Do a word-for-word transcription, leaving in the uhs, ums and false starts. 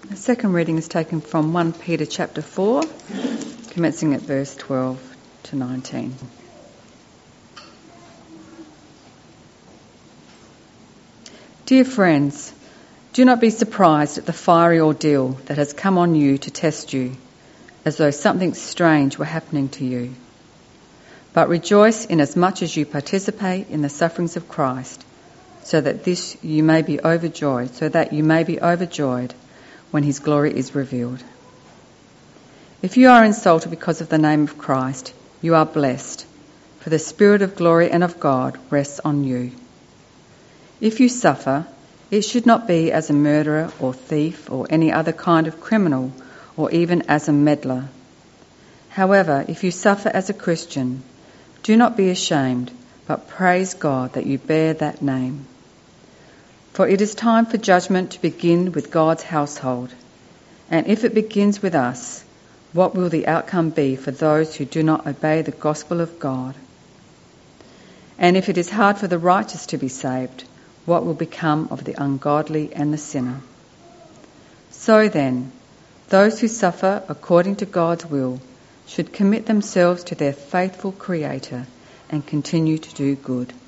The second reading is taken from First Peter chapter four, commencing at verse twelve to nineteen. Dear friends, do not be surprised at the fiery ordeal that has come on you to test you, as though something strange were happening to you. But rejoice inasmuch as you participate in the sufferings of Christ, so that this you may be overjoyed, so that you may be overjoyed when his glory is revealed. If you are insulted because of the name of Christ, you are blessed, for the Spirit of glory and of God rests on you. If you suffer, it should not be as a murderer or thief or any other kind of criminal, or even as a meddler. However, if you suffer as a Christian, do not be ashamed, but praise God that you bear that name. For it is time for judgment to begin with God's household. And if it begins with us, what will the outcome be for those who do not obey the gospel of God? And if it is hard for the righteous to be saved, what will become of the ungodly and the sinner? So then, those who suffer according to God's will should commit themselves to their faithful Creator and continue to do good.